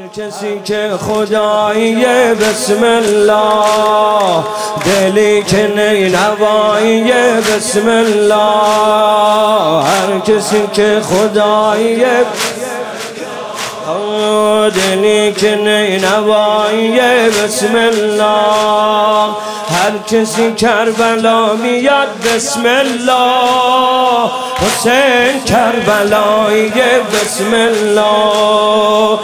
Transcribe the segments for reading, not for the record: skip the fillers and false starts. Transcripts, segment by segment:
کسی که خداییه بسم الله، دلی که نینواییه بسم الله. هر کسی که خداییه، دلی که نینواییه بسم الله. هر کسی کربلا میاد بسم الله، حسین کربلاییه بسم الله.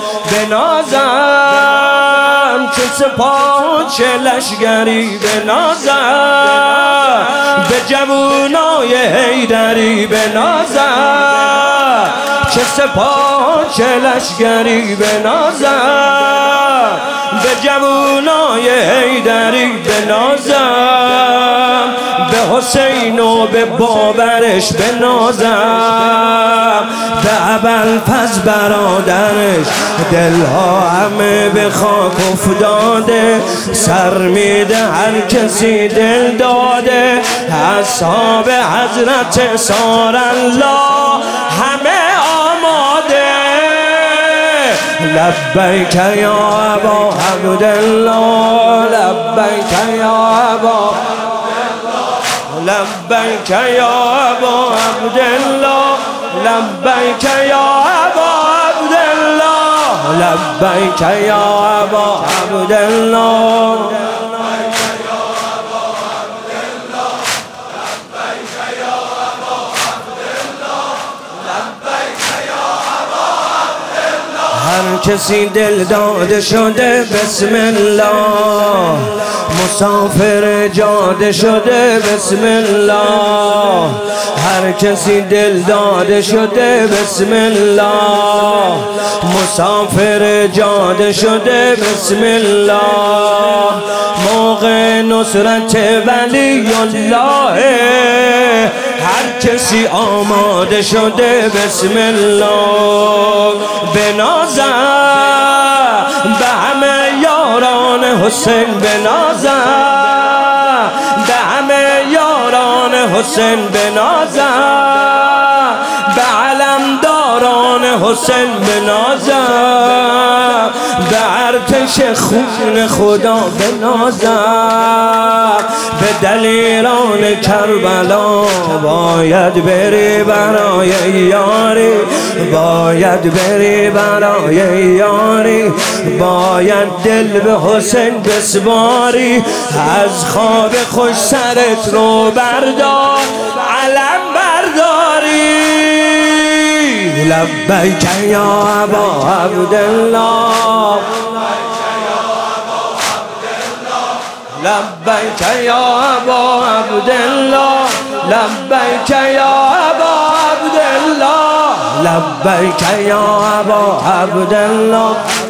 بنازم چه سپاه چه لشگری، بنازم به جوونای حیدری، بنازم چه سپاه چه لشگری، بنازم به جوونای حیدری، بنازم به حسین و به بابرش، بنازم به ابوالفضل برادرش. دلها همه به خاک افتاده، سر میده هر کسی دل داده. اصحاب حضرت سار الله همه آماده. لبیک یا ابا عبدالله، لبیک یا ابا، لبیک یا ابا عبدالله، لبیک یا ابا عبدالله، لبیک یا ابا عبدالله. هر کسی دل داده شده بسم الله، مسافر جاده شده بسم الله. هر کسی دل داده شده بسم الله، مسافر جاده شده بسم الله. موقع نصرت ولی الله، هر کسی آماده شده بسم الله. بنازم به همه یاران حسین، بنازم به همه یاران حسین، بنازم به علمداران حسین، بنازم به ارتش خون خدا، بنازم به دلیران کربلا. باید بری برای یاری، باید بری برای یاری، باید دل به حسین بسپاری. از خواب خوش سرت رو بردار، علم برداری. لبیک یا ابا عبدالله، لبیک یا ابا عبدالله، لبیک یا ابا عبدالله، لبیک یا ابا عبدالله.